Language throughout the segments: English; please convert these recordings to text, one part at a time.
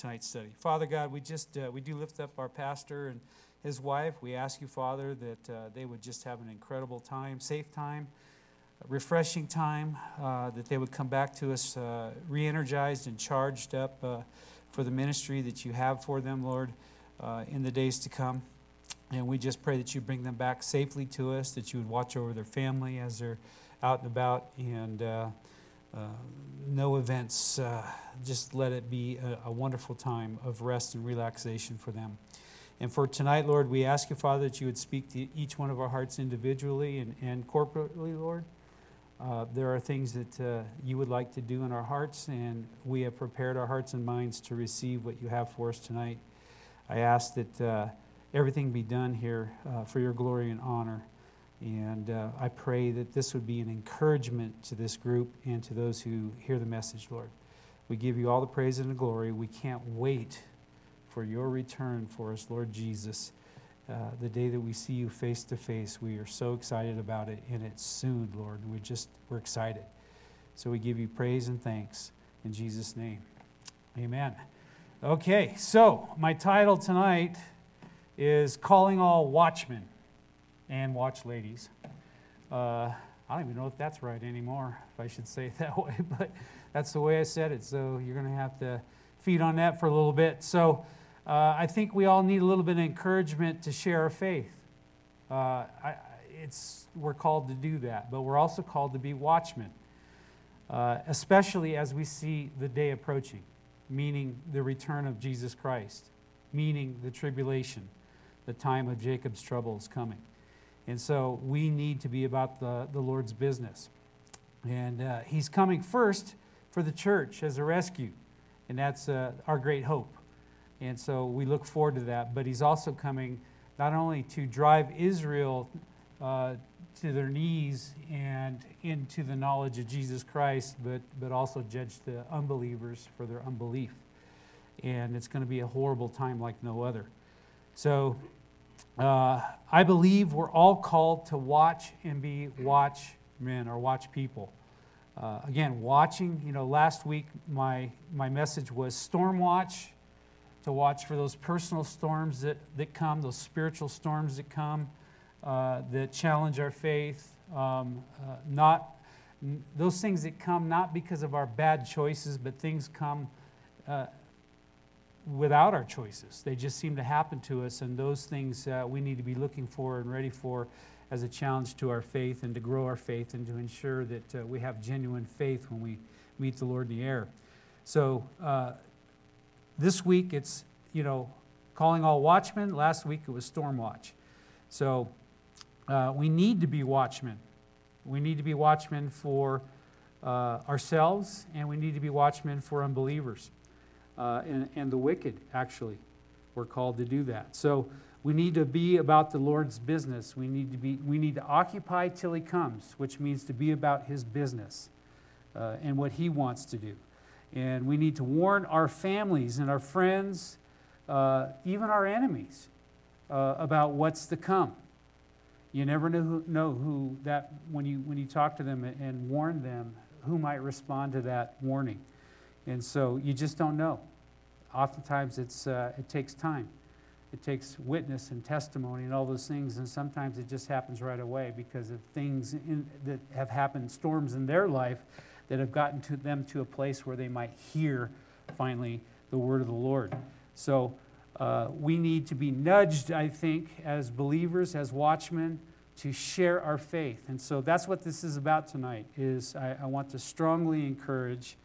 tonight's study. Father God, we do lift up our pastor and his wife. We ask you, Father, that they would just have an incredible time, safe time, refreshing time, that they would come back to us re-energized and charged up for the ministry that you have for them, Lord, in the days to come. And we just pray that you bring them back safely to us, that you would watch over their family as they're out and about, and no events. Just let it be a wonderful time of rest and relaxation for them. And for tonight, Lord, we ask you, Father, that you would speak to each one of our hearts individually and corporately, Lord. There are things that you would like to do in our hearts, and we have prepared our hearts and minds to receive what you have for us tonight. I ask that everything be done here for your glory and honor. And I pray that this would be an encouragement to this group and to those who hear the message, Lord. We give you all the praise and the glory. We can't wait for your return for us, Lord Jesus. The day that we see you face to face, we are so excited about it, and it's soon, Lord. We're excited. So we give you praise and thanks in Jesus' name. Amen. Okay, so my title tonight is Calling All Watchmen and Watch Ladies. I don't even know if that's right anymore, if I should say it that way, but that's the way I said it, so you're going to have to feed on that for a little bit. So I think we all need a little bit of encouragement to share our faith. We're called to do that, but we're also called to be watchmen, especially as we see the day approaching, meaning the return of Jesus Christ, meaning the tribulation, the time of Jacob's trouble is coming. And so we need to be about the Lord's business. And he's coming first for the church as a rescue, and that's our great hope. And so we look forward to that. But he's also coming not only to drive Israel to their knees and into the knowledge of Jesus Christ, but also judge the unbelievers for their unbelief. And it's going to be a horrible time like no other. So I believe we're all called to watch and be watchmen or watch people. Again, watching, last week my message was storm watch, to watch for those personal storms that come, those spiritual storms that come, that challenge our faith. Those things that come not because of our bad choices, but things come without our choices. They just seem to happen to us, and those things we need to be looking for and ready for as a challenge to our faith and to grow our faith and to ensure that we have genuine faith when we meet the Lord in the air. So this week it's, calling all watchmen. Last week it was storm watch. So we need to be watchmen. We need to be watchmen for ourselves, and we need to be watchmen for unbelievers. And the wicked, actually, we're called to do that. So we need to be about the Lord's business. We need to occupy till He comes, which means to be about His business and what He wants to do. And we need to warn our families and our friends, even our enemies, about what's to come. You never know who that when you talk to them and warn them, who might respond to that warning. And so you just don't know. Oftentimes it takes time. It takes witness and testimony and all those things, and sometimes it just happens right away because of things that have happened, storms in their life that have gotten to them to a place where they might hear finally the word of the Lord. So we need to be nudged, I think, as believers, as watchmen, to share our faith. And so that's what this is about tonight, is I want to strongly encourage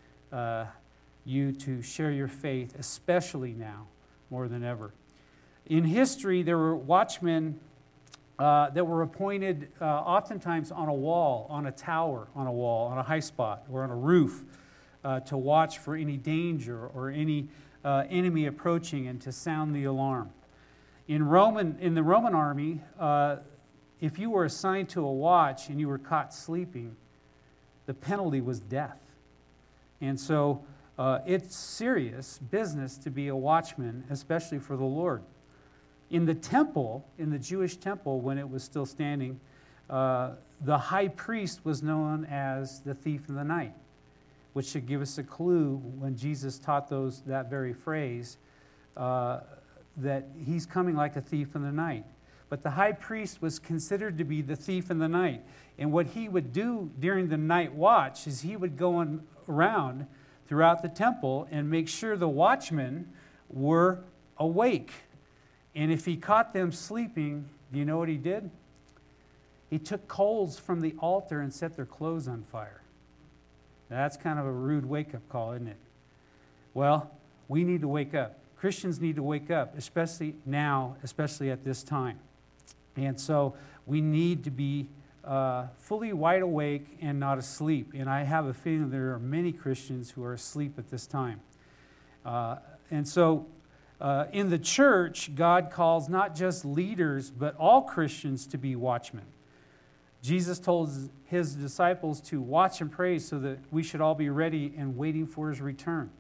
you to share your faith, especially now, more than ever. In history, there were watchmen that were appointed oftentimes on a wall, on a tower, on a wall, on a high spot, or on a roof to watch for any danger or any enemy approaching and to sound the alarm. In the Roman army, if you were assigned to a watch and you were caught sleeping, the penalty was death. And so it's serious business to be a watchman, especially for the Lord. In the temple, in the Jewish temple, when it was still standing, the high priest was known as the thief of the night. which should give us a clue when Jesus taught that very phrase, that he's coming like a thief in the night. But the high priest was considered to be the thief in the night. And what he would do during the night watch is he would go around throughout the temple and make sure the watchmen were awake. And if he caught them sleeping, do you know what he did? He took coals from the altar and set their clothes on fire. Now, that's kind of a rude wake-up call, isn't it? Well, we need to wake up. Christians need to wake up, especially now, especially at this time. And so we need to be fully wide awake and not asleep. And I have a feeling there are many Christians who are asleep at this time. And so in the church, God calls not just leaders, but all Christians to be watchmen. Jesus told his disciples to watch and pray so that we should all be ready and waiting for his return.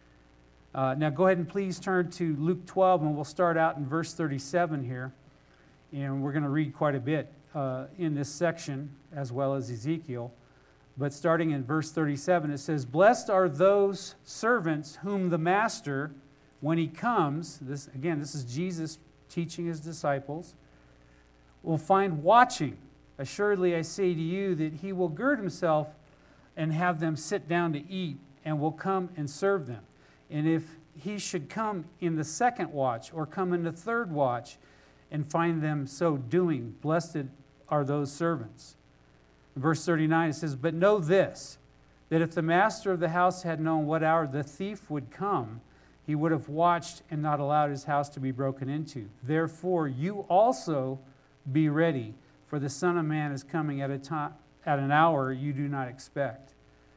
Now go ahead and please turn to Luke 12, and we'll start out in verse 37 here. And we're going to read quite a bit in this section, as well as Ezekiel. But starting in verse 37, it says, "Blessed are those servants whom the master, when he comes," this is Jesus teaching his disciples, "will find watching. Assuredly I say to you that he will gird himself and have them sit down to eat, and will come and serve them. And if he should come in the second watch, or come in the third watch, and find them so doing, blessed are those servants." In verse 39 it says, "But know this, that if the master of the house had known what hour the thief would come, he would have watched and not allowed his house to be broken into. Therefore you also be ready, for the Son of Man is coming at an hour you do not expect."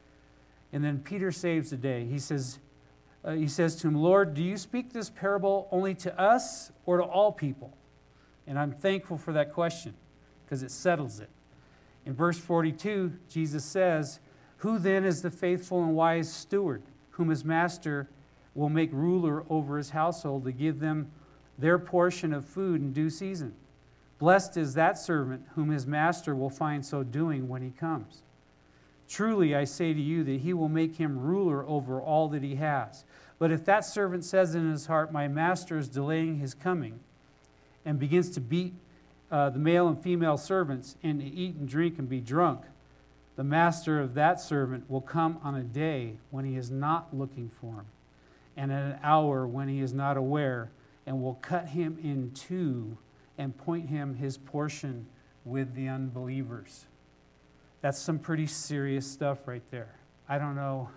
And then Peter saves the day. He says to him, "Lord, do you speak this parable only to us or to all people?" And I'm thankful for that question, because it settles it. In verse 42, Jesus says, "Who then is the faithful and wise steward, whom his master will make ruler over his household to give them their portion of food in due season? Blessed is that servant whom his master will find so doing when he comes. Truly I say to you that he will make him ruler over all that he has. But if that servant says in his heart, 'My master is delaying his coming,' and begins to beat the male and female servants, and to eat and drink and be drunk, the master of that servant will come on a day when he is not looking for him, and at an hour when he is not aware, and will cut him in two and point him his portion with the unbelievers." That's some pretty serious stuff right there. I don't know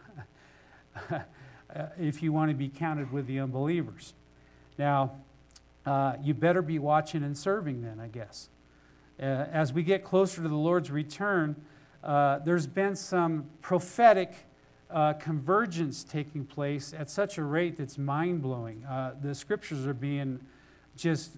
if you want to be counted with the unbelievers. Now, you better be watching and serving then, I guess. As we get closer to the Lord's return, there's been some prophetic convergence taking place at such a rate that's mind-blowing. The scriptures are being just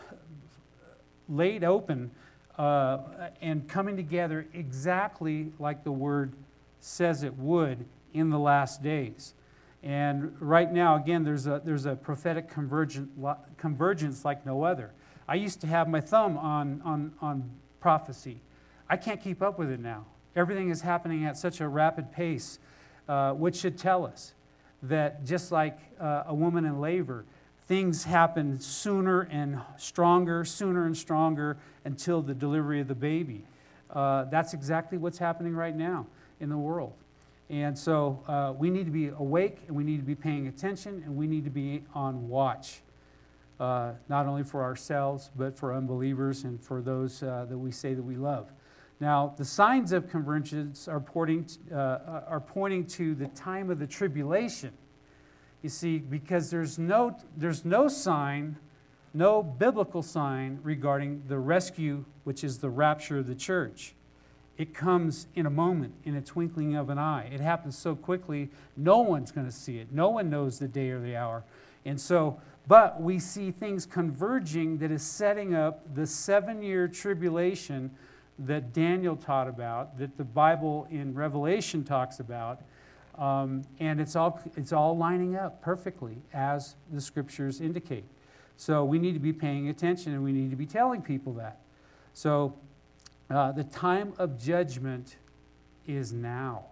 laid open and coming together exactly like the Word says it would in the last days. And right now, again, there's a prophetic convergence like no other. I used to have my thumb on prophecy. I can't keep up with it now. Everything is happening at such a rapid pace, which should tell us that just like a woman in labor, things happen sooner and stronger until the delivery of the baby. That's exactly what's happening right now in the world. And so we need to be awake, and we need to be paying attention, and we need to be on watch, not only for ourselves, but for unbelievers and for those that we say that we love. Now, the signs of convergence are pointing to the time of the tribulation. You see, because there's no sign, no biblical sign regarding the rescue, which is the rapture of the church. It comes in a moment, in a twinkling of an eye. It happens so quickly, no one's going to see it. No one knows the day or the hour. And so, but we see things converging that is setting up the 7-year tribulation that Daniel taught about, that the Bible in Revelation talks about. And it's all lining up perfectly as the scriptures indicate. So we need to be paying attention, and we need to be telling people that. So the time of judgment is now.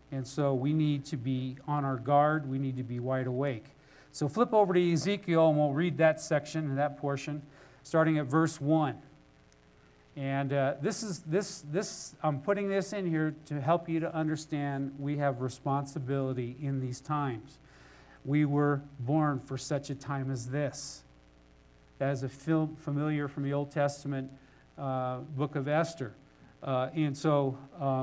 And so we need to be on our guard. We need to be wide awake. So flip over to Ezekiel, and we'll read that section, that portion, starting at verse 1. And I'm putting this in here to help you to understand we have responsibility in these times. We were born for such a time as this. That is a film familiar from the Old Testament book of Esther. And so,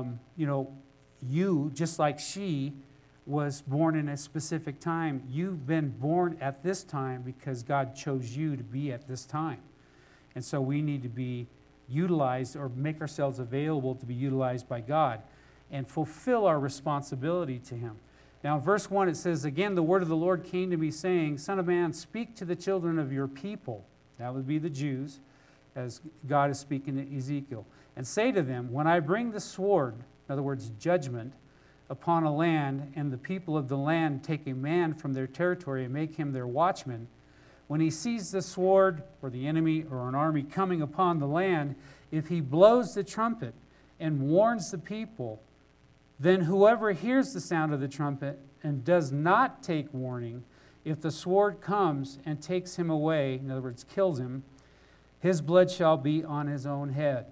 you, just like she was born in a specific time, you've been born at this time because God chose you to be at this time. And so we need to be utilized or make ourselves available to be utilized by God and fulfill our responsibility to Him. Now, in verse 1, it says, "Again, the word of the Lord came to me, saying, Son of man, speak to the children of your people." That would be the Jews, as God is speaking to Ezekiel. "And say to them, when I bring the sword," in other words, judgment, "upon a land, and the people of the land take a man from their territory and make him their watchman, when he sees the sword or the enemy or an army coming upon the land, if he blows the trumpet and warns the people, then whoever hears the sound of the trumpet and does not take warning, if the sword comes and takes him away," in other words, kills him, "his blood shall be on his own head.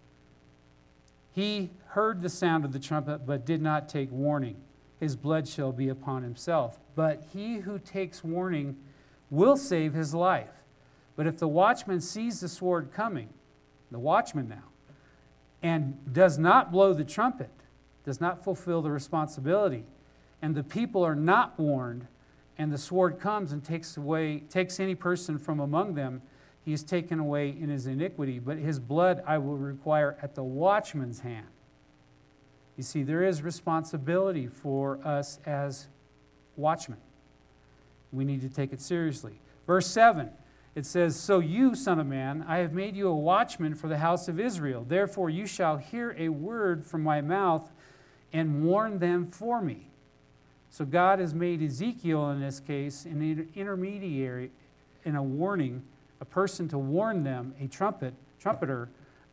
He heard the sound of the trumpet, but did not take warning. His blood shall be upon himself. But he who takes warning will save his life. But if the watchman sees the sword coming," the watchman now, "and does not blow the trumpet," does not fulfill the responsibility, "and the people are not warned, and the sword comes and takes any person from among them, he is taken away in his iniquity, but his blood I will require at the watchman's hand." You see, there is responsibility for us as watchmen. We need to take it seriously. Verse 7, it says, "So you, son of man, I have made you a watchman for the house of Israel. Therefore you shall hear a word from my mouth and warn them for me." So God has made Ezekiel, in this case, an intermediary in a warning, a person to warn them, a trumpeter,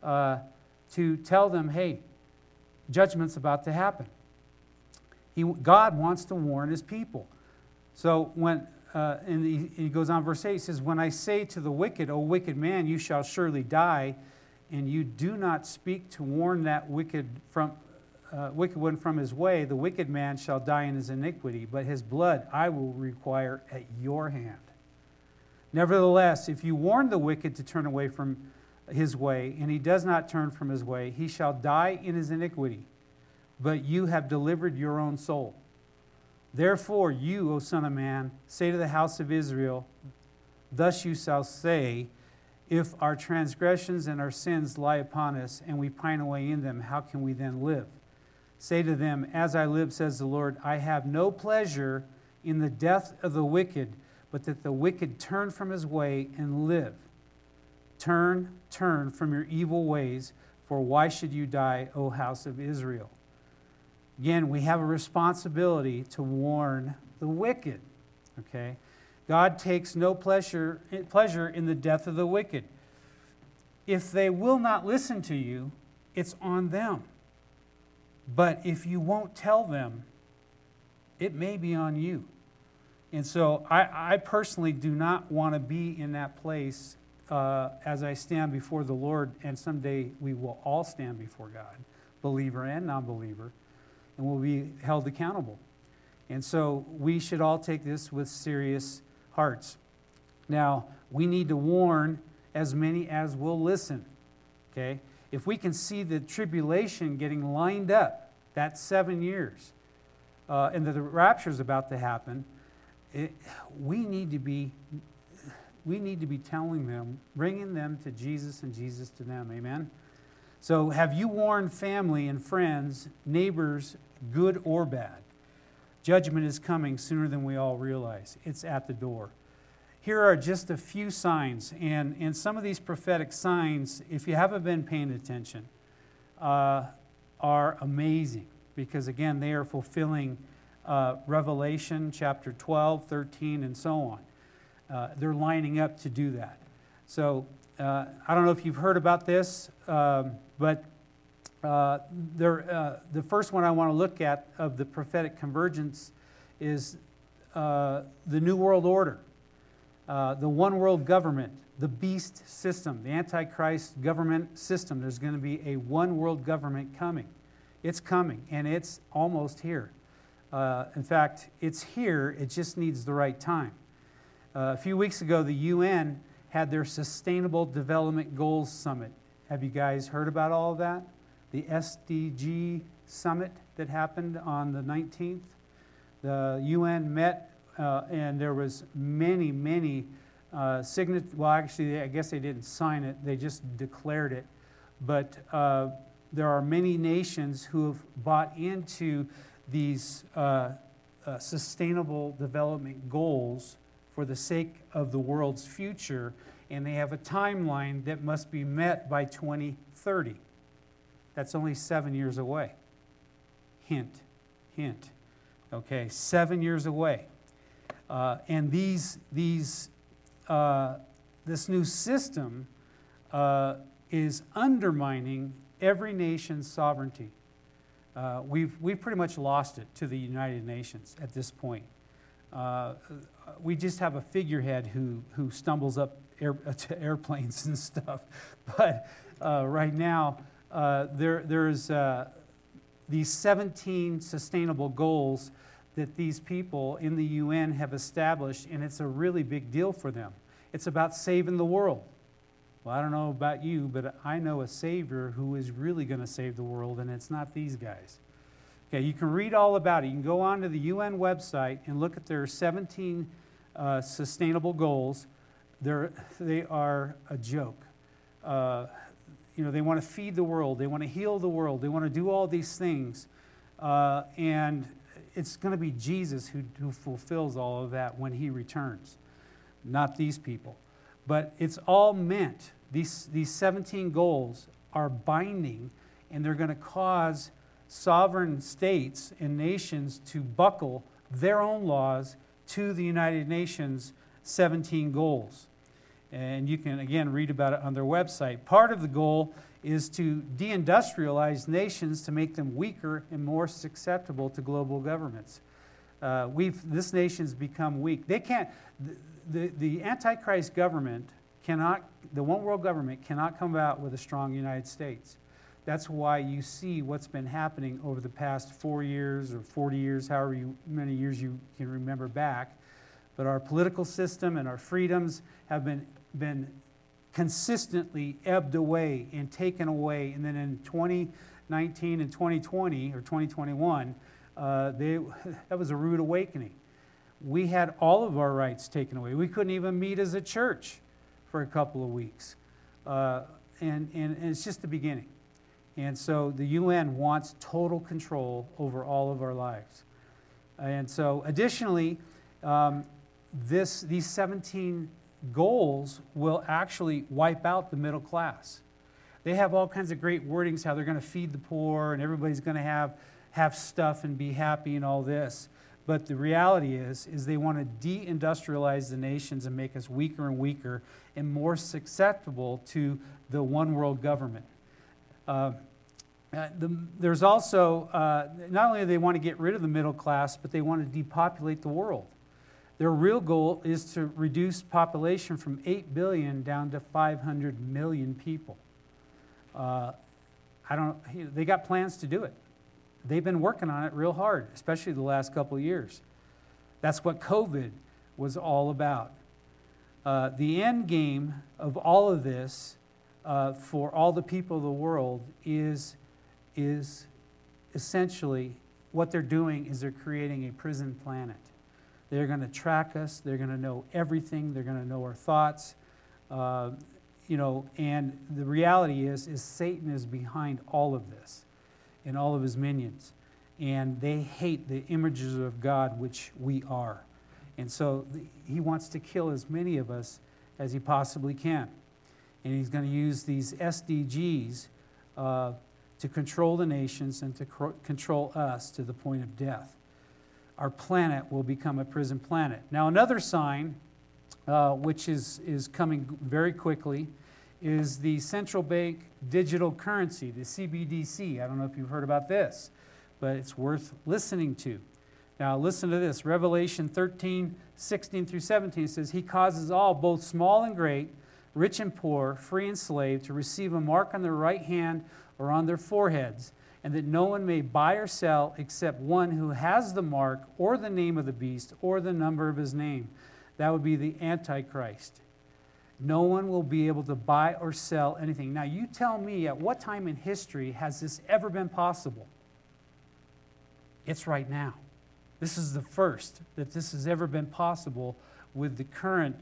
to tell them, hey, judgment's about to happen. God wants to warn His people. So when he goes on, verse 8, he says, "When I say to the wicked, O wicked man, you shall surely die, and you do not speak to warn that wicked one from his way, the wicked man shall die in his iniquity, but his blood I will require at your hand. Nevertheless, if you warn the wicked to turn away from his way, and he does not turn from his way, he shall die in his iniquity, but you have delivered your own soul. Therefore you, O son of man, say to the house of Israel, thus you shall say, if our transgressions and our sins lie upon us, and we pine away in them, how can we then live? Say to them, as I live, says the Lord, I have no pleasure in the death of the wicked, but that the wicked turn from his way and live. Turn from your evil ways, for why should you die, O house of Israel? Again, we have a responsibility to warn the wicked. Okay? God takes no pleasure in the death of the wicked. If they will not listen to you, it's on them. But if you won't tell them, it may be on you. And so I personally do not want to be in that place as I stand before the Lord, and someday we will all stand before God, believer and non-believer, and we'll be held accountable. And so we should all take this with serious hearts. Now, we need to warn as many as will listen. Okay? If we can see the tribulation getting lined up, that's 7 years, and that the rapture is about to happen, we need to be telling them, bringing them to Jesus and Jesus to them. Amen? So have you warned family and friends, neighbors, good or bad? Judgment is coming sooner than we all realize. It's at the door. Here are just a few signs, and some of these prophetic signs, if you haven't been paying attention, are amazing, because again, they are fulfilling Revelation chapter 12, 13, and so on. They're lining up to do that. So I don't know if you've heard about this, but The first one I want to look at of the prophetic convergence is the New World Order, the one world government, the beast system, the Antichrist government system. There's going to be a one world government coming. It's coming, and it's almost here. In fact, it's here. It just needs the right time. A few weeks ago, the UN had their Sustainable Development Goals Summit. Have you guys heard about all of that? The SDG Summit that happened on the 19th. The UN met, and there was many well, actually, I guess they didn't sign it. They just declared it. But there are many nations who have bought into these sustainable development goals for the sake of the world's future, and they have a timeline that must be met by 2030. That's only 7 years away. Hint. Okay, 7 years away. And this new system is undermining every nation's sovereignty. We've pretty much lost it to the United Nations at this point. We just have a figurehead who stumbles up to airplanes and stuff. But right now, there's these 17 sustainable goals that these people in the UN have established, and it's a really big deal for them. It's about saving the world. Well, I don't know about you, but I know a Savior who is really going to save the world, and it's not these guys. Okay, you can read all about it. You can go onto the UN website and look at their 17 sustainable goals. They are a joke. They want to feed the world. They want to heal the world. They want to do all these things. And it's going to be Jesus who fulfills all of that when he returns, not these people. But it's all meant, these 17 goals are binding, and they're going to cause sovereign states and nations to buckle their own laws to the United Nations 17 goals. And you can, again, read about it on their website. Part of the goal is to deindustrialize nations to make them weaker and more susceptible to global governments. This nation's become weak. They can't, the Antichrist government cannot, the one world government cannot come out with a strong United States. That's why you see what's been happening over the past 4 years or 40 years, however many years you can remember back. But our political system and our freedoms have been consistently ebbed away and taken away. And then in 2019 and 2020 or 2021, that was a rude awakening. We had all of our rights taken away. We couldn't even meet as a church for a couple of weeks. And it's just the beginning. And so the UN wants total control over all of our lives. And so additionally, these 17 goals will actually wipe out the middle class. They have all kinds of great wordings, how they're going to feed the poor and everybody's going to have stuff and be happy and all this. But the reality is they want to deindustrialize the nations and make us weaker and weaker and more susceptible to the one world government. There's also, not only do they want to get rid of the middle class, but they want to depopulate the world. Their real goal is to reduce population from 8 billion down to 500 million people. They got plans to do it. They've been working on it real hard, especially the last couple of years. That's what COVID was all about. The end game of all of this for all the people of the world is essentially what they're doing is they're creating a prison planet. They're going to track us. They're going to know everything. They're going to know our thoughts. And the reality is Satan is behind all of this and all of his minions. And they hate the images of God, which we are. And so he wants to kill as many of us as he possibly can. And he's going to use these SDGs to control the nations and to control us to the point of death. Our planet will become a prison planet. Now, another sign, which is coming very quickly, is the central bank digital currency, the CBDC. I don't know if you've heard about this, but it's worth listening to. Now listen to this. Revelation 13, 16 through 17 says, He causes all, both small and great, rich and poor, free and slave, to receive a mark on their right hand or on their foreheads, and that no one may buy or sell except one who has the mark or the name of the beast or the number of his name. That would be the Antichrist. No one will be able to buy or sell anything. Now you tell me, at what time in history has this ever been possible? It's right now. This is the first that this has ever been possible with the current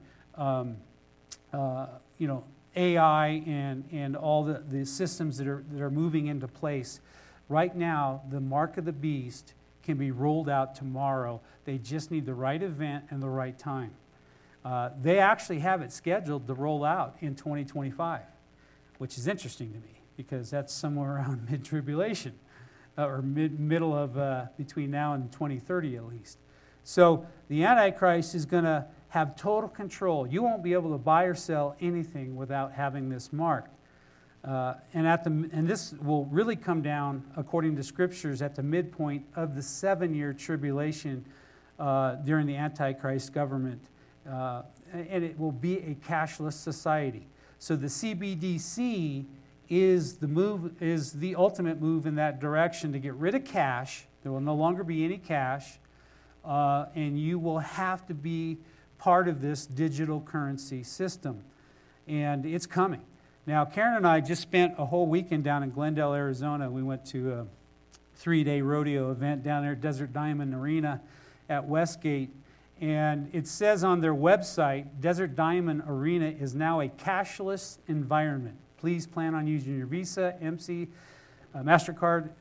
AI and all the systems that are moving into place. Right now, the mark of the beast can be rolled out tomorrow. They just need the right event and the right time. They actually have it scheduled to roll out in 2025, which is interesting to me because that's somewhere around mid-tribulation or middle of between now and 2030 at least. So the Antichrist is going to have total control. You won't be able to buy or sell anything without having this mark. And this will really come down, according to scriptures, at the midpoint of the 7-year tribulation during the Antichrist government. And it will be a cashless society. So the CBDC is the ultimate move in that direction to get rid of cash. There will no longer be any cash, and you will have to be part of this digital currency system. And it's coming. Now, Karen and I just spent a whole weekend down in Glendale, Arizona. We went to a 3-day rodeo event down there at Desert Diamond Arena at Westgate. And it says on their website, Desert Diamond Arena is now a cashless environment. Please plan on using your Visa, MC, MasterCard,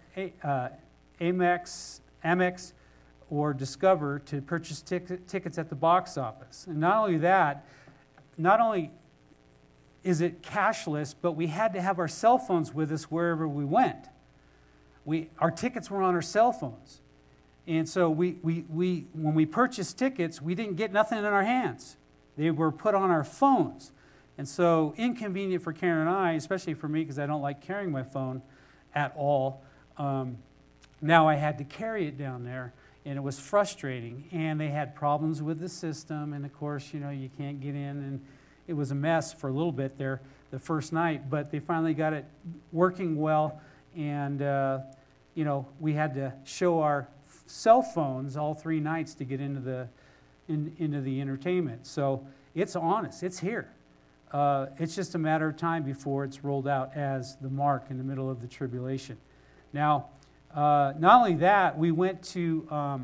Amex, or Discover to purchase tickets at the box office. And not only that, not only is it cashless, but we had to have our cell phones with us wherever we went. Our tickets were on our cell phones. And so when we purchased tickets, we didn't get nothing in our hands. They were put on our phones. And so inconvenient for Karen and I, especially for me because I don't like carrying my phone at all. Now I had to carry it down there, and it was frustrating. And they had problems with the system, and of course, you can't get in. And it was a mess for a little bit there the first night, but they finally got it working well. And, we had to show our cell phones all 3 nights to get into the entertainment. So it's on us. It's here. It's just a matter of time before it's rolled out as the mark in the middle of the tribulation. Now, not only that, we went to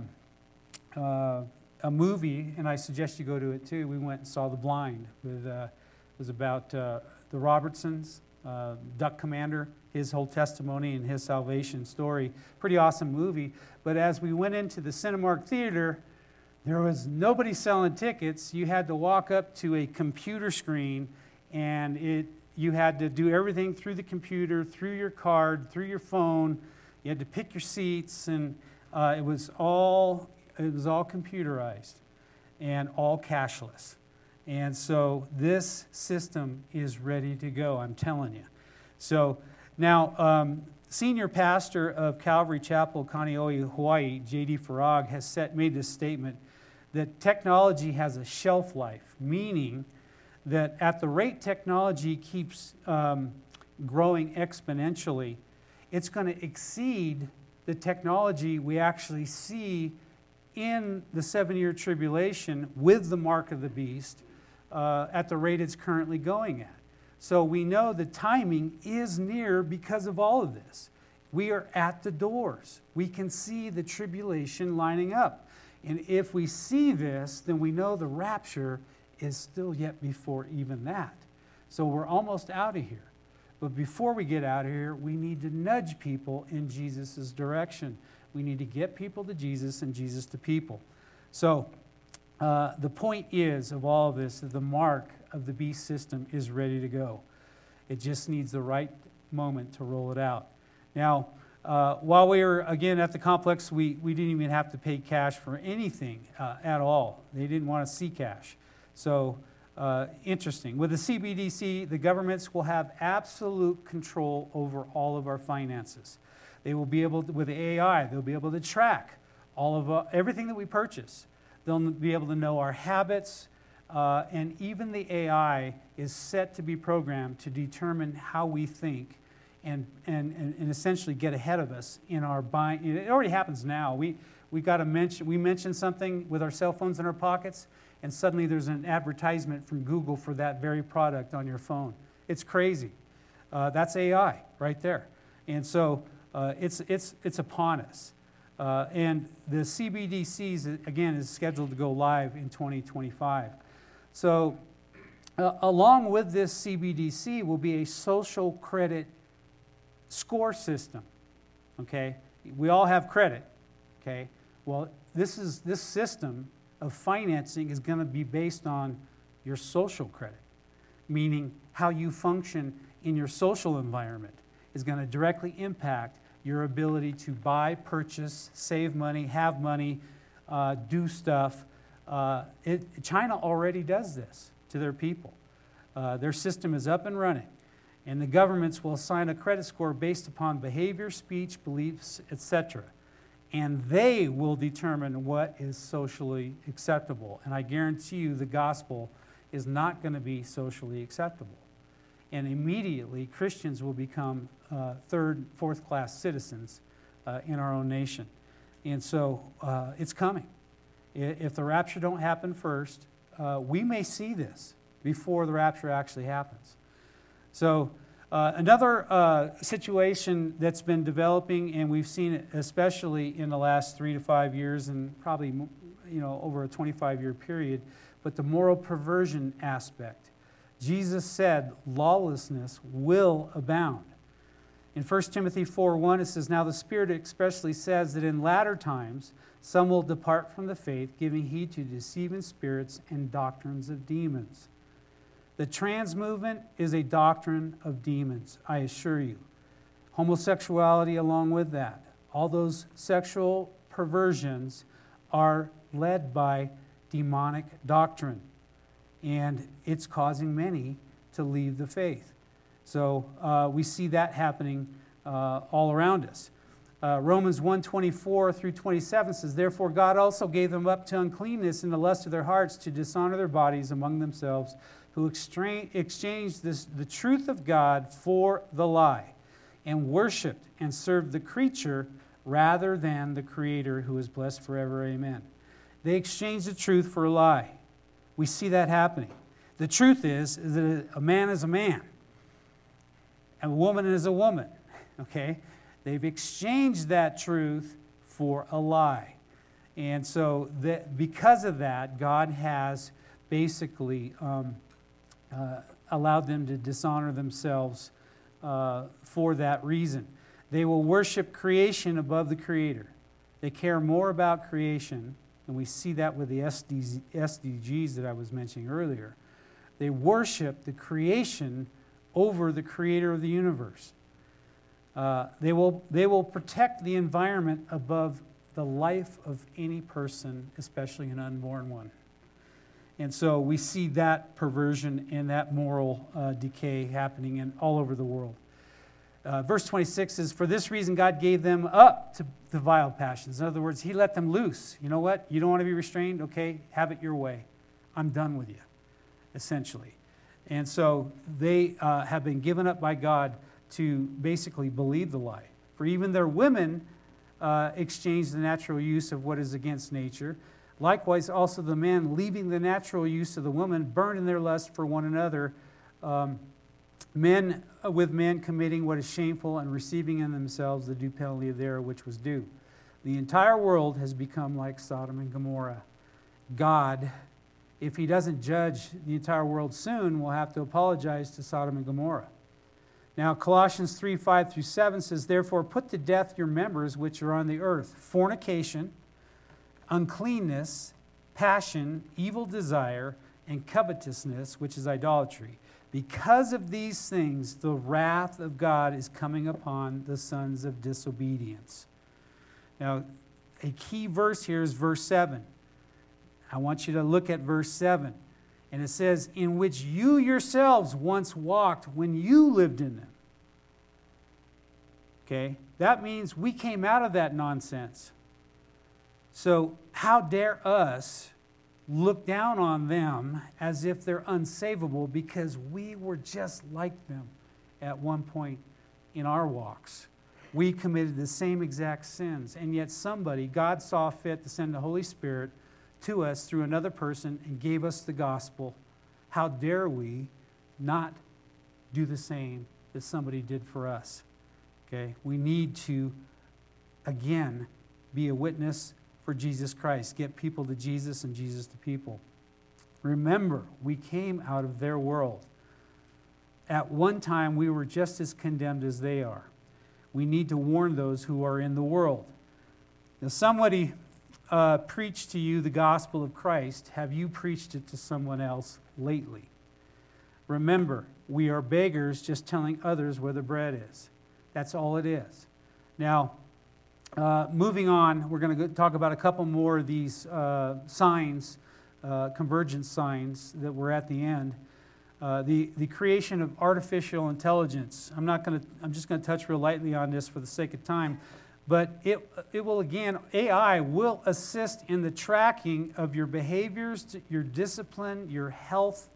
a movie, and I suggest you go to it too. We went and saw The Blind. It was about the Robertsons, Duck Commander, his whole testimony and his salvation story. Pretty awesome movie. But as we went into the Cinemark Theater, there was nobody selling tickets. You had to walk up to a computer screen, and you had to do everything through the computer, through your card, through your phone. You had to pick your seats, and it was all computerized and all cashless. And so this system is ready to go, I'm telling you. So now, senior pastor of Calvary Chapel, Kaneohe, Hawaii, J.D. Farag, has made this statement that technology has a shelf life, meaning that at the rate technology keeps growing exponentially, it's going to exceed the technology we actually see in the 7-year tribulation with the mark of the beast at the rate it's currently going at. So we know the timing is near because of all of this. We are at the doors. We can see the tribulation lining up. And if we see this, then we know the rapture is still yet before even that. So we're almost out of here. But before we get out of here, we need to nudge people in Jesus' direction. We need to get people to Jesus and Jesus to people. So the point is of all of this that the mark of the beast system is ready to go. It just needs the right moment to roll it out. Now, while we were, again, at the complex, we didn't even have to pay cash for anything at all. They didn't want to see cash. So interesting. With the CBDC, the governments will have absolute control over all of our finances. They will be able to, with AI, they'll be able to track all of everything that we purchase. They'll be able to know our habits, and even the AI is set to be programmed to determine how we think and essentially get ahead of us in our buying. It already happens now. We mention something with our cell phones in our pockets, and suddenly there's an advertisement from Google for that very product on your phone. It's crazy. That's AI right there. And so it's upon us. And the CBDCs, again, is scheduled to go live in 2025. So along with this CBDC will be a social credit score system. Okay? We all have credit. Okay? Well, this system of financing is going to be based on your social credit, meaning how you function in your social environment is going to directly impact your ability to buy, purchase, save money, have money, do stuff. China already does this to their people. Their system is up and running, and the governments will assign a credit score based upon behavior, speech, beliefs, etc. And they will determine what is socially acceptable. And I guarantee you the gospel is not going to be socially acceptable. And immediately Christians will become third, fourth class citizens in our own nation. And so it's coming. If the rapture don't happen first, we may see this before the rapture actually happens. So another situation that's been developing, and we've seen it especially in the last 3 to 5 years, and probably over a 25-year period, but the moral perversion aspect. Jesus said lawlessness will abound. In 1 Timothy 4:1, it says, "Now the Spirit expressly says that in latter times some will depart from the faith, giving heed to deceiving spirits and doctrines of demons." The trans movement is a doctrine of demons, I assure you. Homosexuality along with that. All those sexual perversions are led by demonic doctrine. And it's causing many to leave the faith. So we see that happening all around us. Romans 1:24 through 27 says, "Therefore God also gave them up to uncleanness in the lust of their hearts to dishonor their bodies among themselves, who exchanged the truth of God for the lie, and worshipped and served the creature rather than the Creator, who is blessed forever. Amen." They exchanged the truth for a lie. We see that happening. The truth is that a man is a man, and a woman is a woman. Okay? They've exchanged that truth for a lie. And so because of that, God has basically allowed them to dishonor themselves for that reason. They will worship creation above the Creator. They care more about creation, and we see that with the SDGs that I was mentioning earlier. They worship the creation over the Creator of the universe. They will protect the environment above the life of any person, especially an unborn one. And so we see that perversion and that moral decay happening all over the world. Verse 26 is, "For this reason God gave them up to the vile passions." In other words, He let them loose. You know what? You don't want to be restrained? Okay, have it your way. I'm done with you, essentially. And so they have been given up by God to basically believe the lie. For even their women exchange the natural use of what is against nature. Likewise, also the men, leaving the natural use of the woman, burned in their lust for one another. Men with men committing what is shameful and receiving in themselves the due penalty of their which was due. The entire world has become like Sodom and Gomorrah. God, if He doesn't judge the entire world soon, will have to apologize to Sodom and Gomorrah. Now, Colossians 3:5 through 7 says, "Therefore put to death your members which are on the earth, fornication, uncleanness, passion, evil desire, and covetousness, which is idolatry. Because of these things, the wrath of God is coming upon the sons of disobedience." Now, a key verse here is verse 7. I want you to look at verse 7. And it says, in which you yourselves once walked when you lived in them. Okay? That means we came out of that nonsense. So how dare us look down on them as if they're unsavable, because we were just like them at one point in our walks. We committed the same exact sins, and yet God saw fit to send the Holy Spirit to us through another person and gave us the gospel. How dare we not do the same that somebody did for us? Okay? We need to, again, be a witness for Jesus Christ. Get people to Jesus and Jesus to people. Remember, we came out of their world. At one time, we were just as condemned as they are. We need to warn those who are in the world. Now, somebody preached to you the gospel of Christ. Have you preached it to someone else lately? Remember, we are beggars just telling others where the bread is. That's all it is. Now, moving on, we're going to talk about a couple more of these signs, convergence signs that were at the end. The creation of artificial intelligence. I'm just going to touch real lightly on this for the sake of time, but it will, again, AI will assist in the tracking of your behaviors, your discipline, your health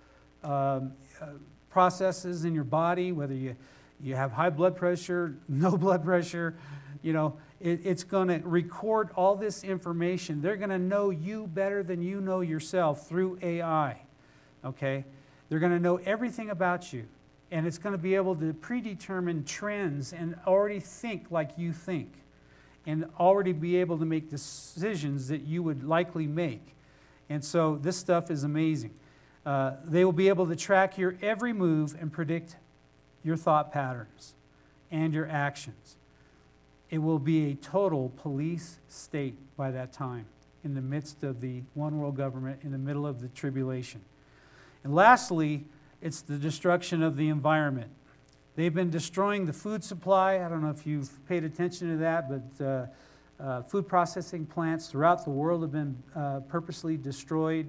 processes in your body, whether you have high blood pressure, no blood pressure, it's going to record all this information. They're going to know you better than you know yourself through AI, okay? They're going to know everything about you, and it's going to be able to predetermine trends and already think like you think, and already be able to make decisions that you would likely make. And so this stuff is amazing. They will be able to track your every move and predict your thought patterns and your actions. It will be a total police state by that time, in the midst of the one world government, in the middle of the tribulation. And lastly, it's the destruction of the environment. They've been destroying the food supply. I don't know if you've paid attention to that, but food processing plants throughout the world have been purposely destroyed.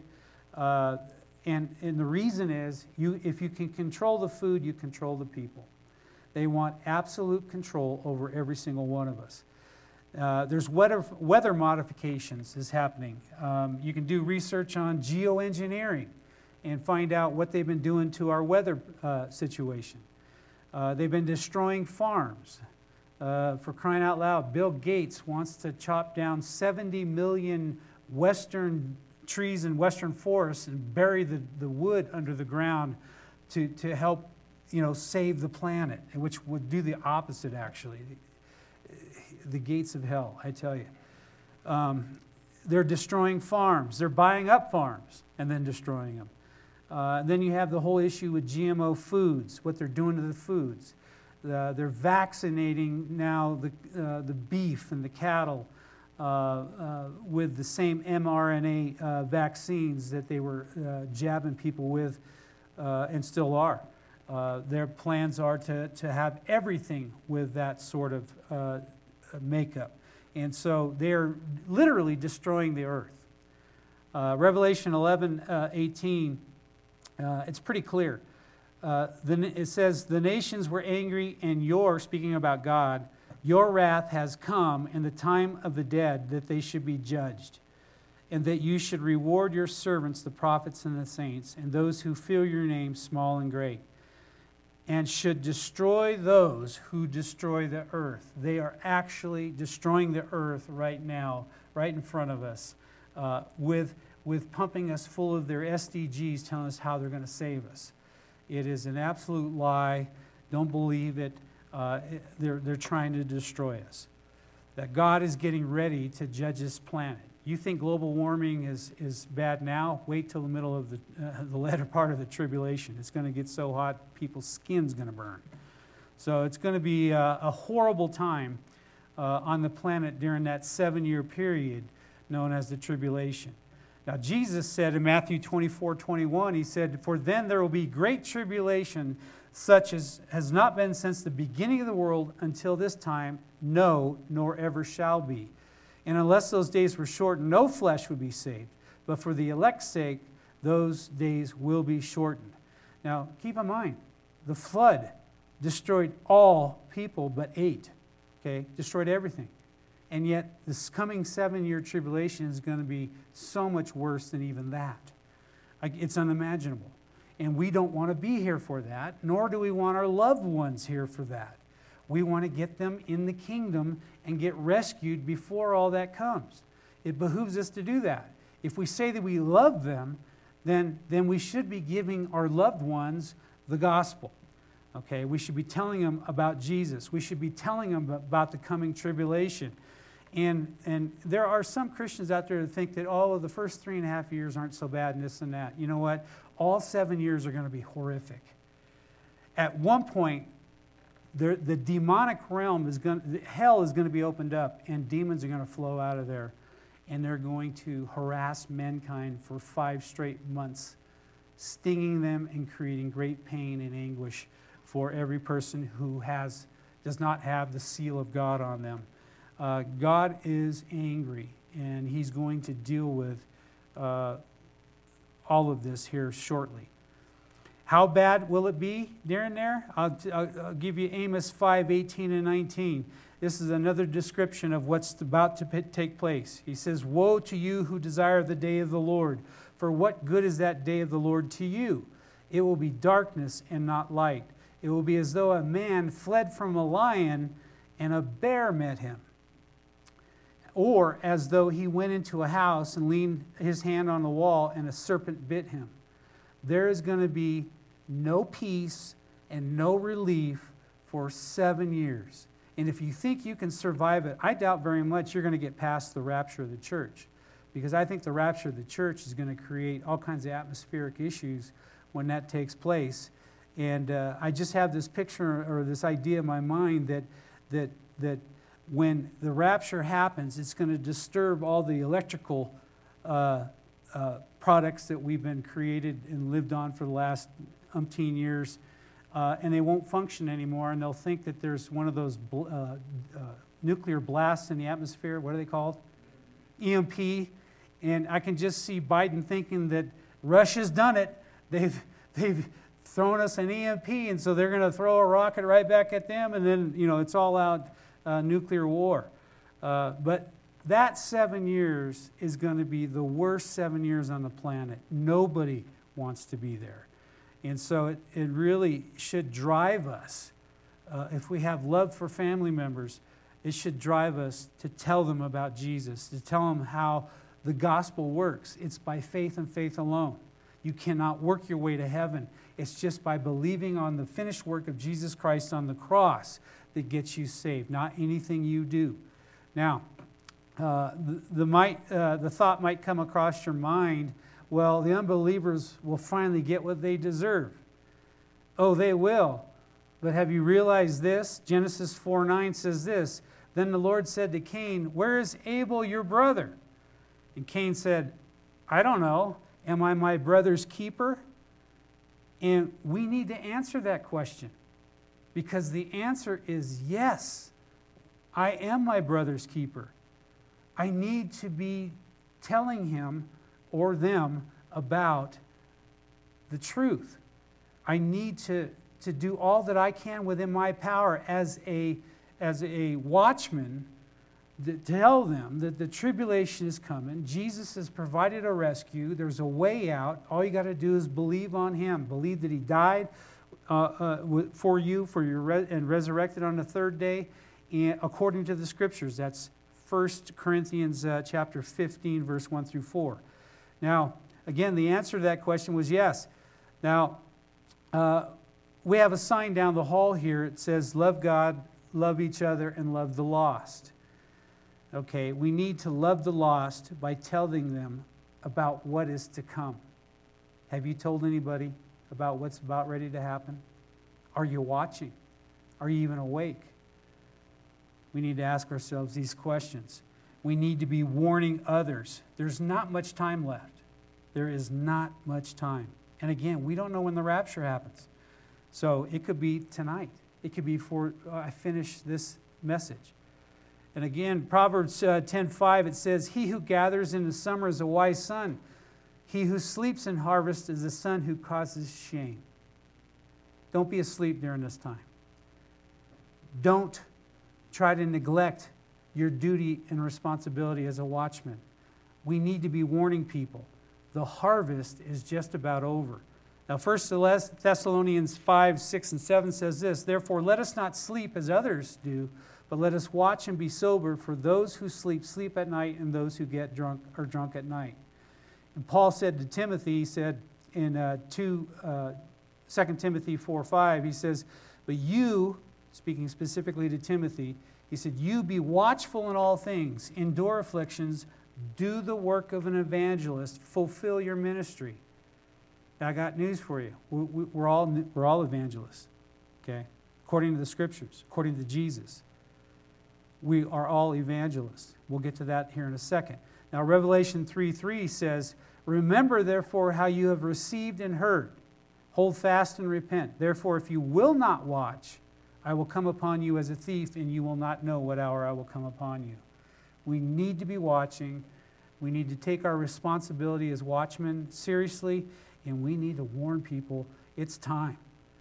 And the reason is, if you can control the food, you control the people. They want absolute control over every single one of us. There's weather modifications is happening. You can do research on geoengineering and find out what they've been doing to our weather situation. They've been destroying farms. For crying out loud, Bill Gates wants to chop down 70 million western trees in western forests and bury the wood under the ground to help save the planet, which would do the opposite, actually. The gates of hell, I tell you. They're destroying farms. They're buying up farms and then destroying them. Then you have the whole issue with GMO foods, what they're doing to the foods. They're vaccinating now the beef and the cattle with the same mRNA vaccines that they were jabbing people with and still are. Their plans are to have everything with that sort of makeup. And so they're literally destroying the earth. Revelation 11:18, it's pretty clear. It says, the nations were angry, and speaking about God, your wrath has come in the time of the dead, that they should be judged, and that you should reward your servants, the prophets and the saints, and those who fear your name, small and great, and should destroy those who destroy the earth. They are actually destroying the earth right now, right in front of us, with pumping us full of their SDGs, telling us how they're going to save us. It is an absolute lie. Don't believe it. They're trying to destroy us. That God is getting ready to judge this planet. You think global warming is bad now? Wait till the middle of the latter part of the tribulation. It's going to get so hot, people's skin's going to burn. So it's going to be a horrible time on the planet during that 7-year period known as the tribulation. Now, Jesus said in Matthew 24:21, he said, for then there will be great tribulation, such as has not been since the beginning of the world until this time, no, nor ever shall be. And unless those days were shortened, no flesh would be saved. But for the elect's sake, those days will be shortened. Now, keep in mind, the flood destroyed all people but 8. Okay? Destroyed everything. And yet, this coming 7-year tribulation is going to be so much worse than even that. It's unimaginable. And we don't want to be here for that, nor do we want our loved ones here for that. We want to get them in the kingdom and get rescued before all that comes. It behooves us to do that. If we say that we love them, then we should be giving our loved ones the gospel. Okay, we should be telling them about Jesus. We should be telling them about the coming tribulation. And there are some Christians out there that think that, the first 3.5 years aren't so bad and this and that. You know what? All 7 years are going to be horrific. At one point, the demonic realm hell is going to be opened up, and demons are going to flow out of there. And they're going to harass mankind for 5 straight months, stinging them and creating great pain and anguish for every person who does not have the seal of God on them. God is angry, and He's going to deal with all of this here shortly. How bad will it be during there? I'll give you Amos 5:18 and 19. This is another description of what's about to take place. He says, "Woe to you who desire the day of the Lord, for what good is that day of the Lord to you? It will be darkness and not light. It will be as though a man fled from a lion and a bear met him. Or as though he went into a house and leaned his hand on the wall and a serpent bit him." There is going to be no peace and no relief for 7 years. And if you think you can survive it, I doubt very much you're going to get past the rapture of the church. Because I think the rapture of the church is going to create all kinds of atmospheric issues when that takes place. And I just have this picture or this idea in my mind that when the rapture happens, it's going to disturb all the electrical products that we've been created and lived on for the last umpteen years, and they won't function anymore, and they'll think that there's one of those nuclear blasts in the atmosphere. What are they called? EMP. And I can just see Biden thinking that Russia's done it. They've thrown us an EMP, and so they're going to throw a rocket right back at them, and then it's all out nuclear war. But that 7 years is going to be the worst 7 years on the planet. Nobody wants to be there. And so it really should drive us. If we have love for family members, it should drive us to tell them about Jesus, to tell them how the gospel works. It's by faith and faith alone. You cannot work your way to heaven. It's just by believing on the finished work of Jesus Christ on the cross that gets you saved, not anything you do. Now, the thought might come across your mind, well, the unbelievers will finally get what they deserve. Oh, they will. But have you realized this? Genesis 4:9 says this, "Then the Lord said to Cain, 'Where is Abel your brother?' And Cain said, 'I don't know. Am I my brother's keeper?'" And we need to answer that question, because the answer is yes. I am my brother's keeper. I need to be telling him or them about the truth. I need to do all that I can within my power as a watchman to tell them that the tribulation is coming. Jesus has provided a rescue. There's a way out. All you got to do is believe on Him. Believe that He died for you, and resurrected on the third day, and according to the Scriptures. That's 1 Corinthians chapter 15, verse 1 through 4. Now, again, the answer to that question was yes. Now, we have a sign down the hall here. It says, "Love God, love each other, and love the lost." Okay, we need to love the lost by telling them about what is to come. Have you told anybody about what's about ready to happen? Are you watching? Are you even awake? We need to ask ourselves these questions. We need to be warning others. There's not much time left. There is not much time. And again, we don't know when the rapture happens. So it could be tonight. It could be before I finish this message. And again, Proverbs 10:5, it says, "He who gathers in the summer is a wise son." He who sleeps in harvest is the son who causes shame. Don't be asleep during this time. Don't try to neglect your duty and responsibility as a watchman. We need to be warning people. The harvest is just about over. Now, 1 Thessalonians 5, 6, and 7 says this, "Therefore, let us not sleep as others do, but let us watch and be sober, for those who sleep, sleep at night, and those who get drunk are drunk at night." And Paul said to Timothy, he said in 2 Timothy 4, 5, he says, "But you," speaking specifically to Timothy, he said, "You be watchful in all things, endure afflictions, do the work of an evangelist, fulfill your ministry." Now, I got news for you. We're all evangelists, okay? According to the Scriptures, according to Jesus. We are all evangelists. We'll get to that here in a second. Now, Revelation 3:3 says, "Remember, therefore, how you have received and heard. Hold fast and repent. Therefore, if you will not watch, I will come upon you as a thief, and you will not know what hour I will come upon you." We need to be watching. We need to take our responsibility as watchmen seriously, and we need to warn people it's time.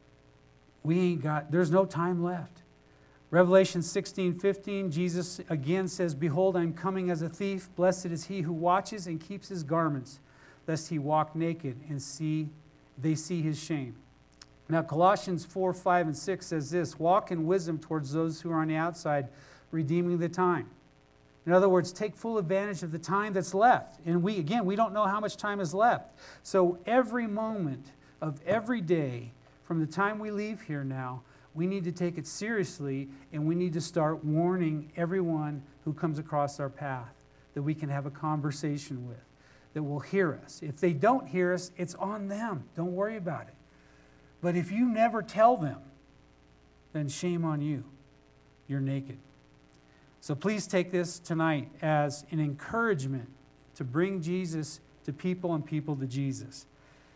There's no time left. Revelation 16:15, Jesus again says, "Behold, I am coming as a thief. Blessed is he who watches and keeps his garments, lest he walk naked and they see his shame." Now, Colossians 4, 5, and 6 says this, "Walk in wisdom towards those who are on the outside, redeeming the time." In other words, take full advantage of the time that's left. And we don't know how much time is left. So every moment of every day, from the time we leave here now, we need to take it seriously, and we need to start warning everyone who comes across our path that we can have a conversation with, that will hear us. If they don't hear us, it's on them. Don't worry about it. But if you never tell them, then shame on you. You're naked. So please take this tonight as an encouragement to bring Jesus to people and people to Jesus.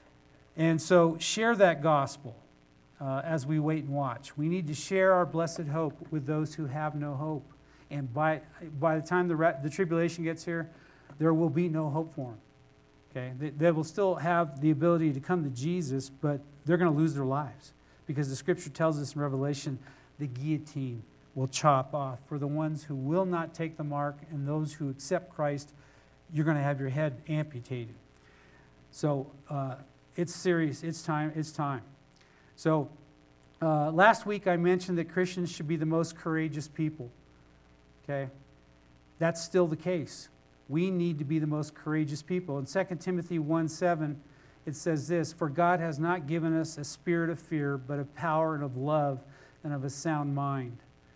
And so share that gospel as we wait and watch. We need to share our blessed hope with those who have no hope. And by the time the tribulation gets here, there will be no hope for them. Okay? They will still have the ability to come to Jesus, but they're going to lose their lives. Because the Scripture tells us in Revelation, the guillotine will chop off. For the ones who will not take the mark and those who accept Christ, you're going to have your head amputated. So it's serious. It's time. It's time. So last week I mentioned that Christians should be the most courageous people. Okay? That's still the case. We need to be the most courageous people. In 2 Timothy 1:7, it says this, "For God has not given us a spirit of fear, but of power and of love and of a sound mind."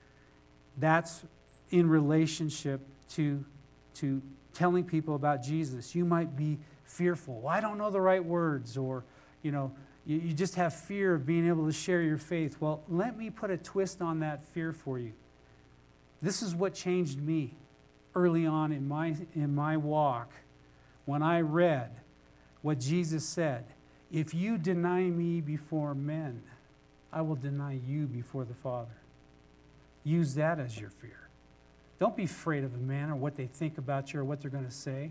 That's in relationship to telling people about Jesus. You might be fearful. Well, I don't know the right words, or you just have fear of being able to share your faith. Well, let me put a twist on that fear for you. This is what changed me early on in my walk when I read what Jesus said. "If you deny me before men, I will deny you before the Father." Use that as your fear. Don't be afraid of a man or what they think about you or what they're going to say.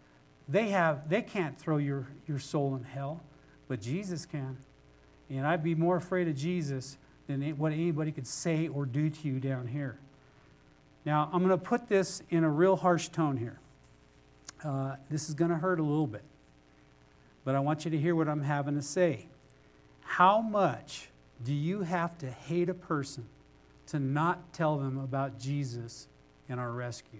They can't throw your soul in hell, but Jesus can. And I'd be more afraid of Jesus than what anybody could say or do to you down here. Now, I'm going to put this in a real harsh tone here. This is going to hurt a little bit, but I want you to hear what I'm having to say. How much do you have to hate a person to not tell them about Jesus and our rescue?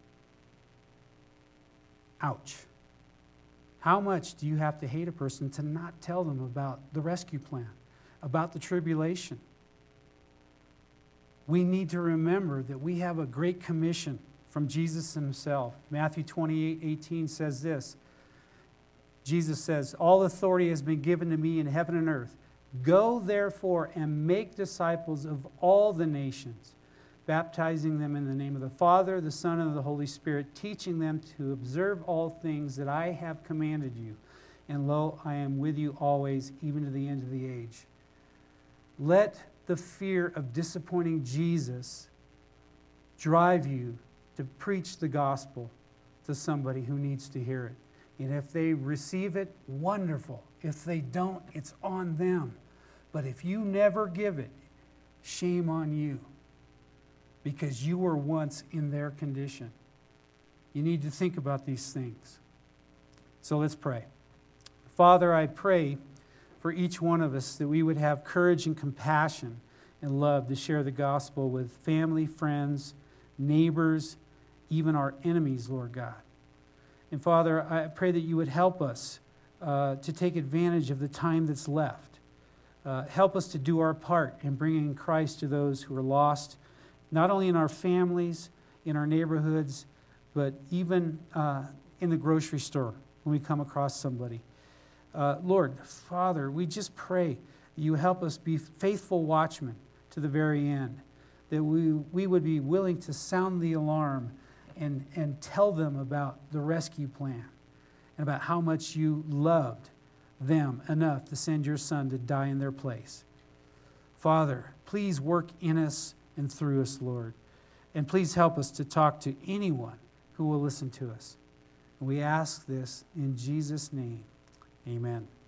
Ouch. How much do you have to hate a person to not tell them about the rescue plan, about the tribulation? We need to remember that we have a great commission from Jesus himself. Matthew 28:18 says this. Jesus says, "All authority has been given to me in heaven and earth. Go, therefore, and make disciples of all the nations, baptizing them in the name of the Father, the Son, and the Holy Spirit, teaching them to observe all things that I have commanded you. And lo, I am with you always, even to the end of the age." Let the fear of disappointing Jesus drive you to preach the gospel to somebody who needs to hear it. And if they receive it, wonderful. If they don't, it's on them. But if you never give it, shame on you, because you were once in their condition. You need to think about these things. So let's pray. Father, I pray for each one of us that we would have courage and compassion and love to share the gospel with family, friends, neighbors, even our enemies, Lord God. And Father, I pray that you would help us to take advantage of the time that's left. Help us to do our part in bringing Christ to those who are lost, not only in our families, in our neighborhoods, but even in the grocery store when we come across somebody. Lord, Father, we just pray that you help us be faithful watchmen to the very end, that we would be willing to sound the alarm and tell them about the rescue plan and about how much you loved them enough to send your Son to die in their place. Father, please work in us and through us, Lord. And please help us to talk to anyone who will listen to us. And we ask this in Jesus' name. Amen.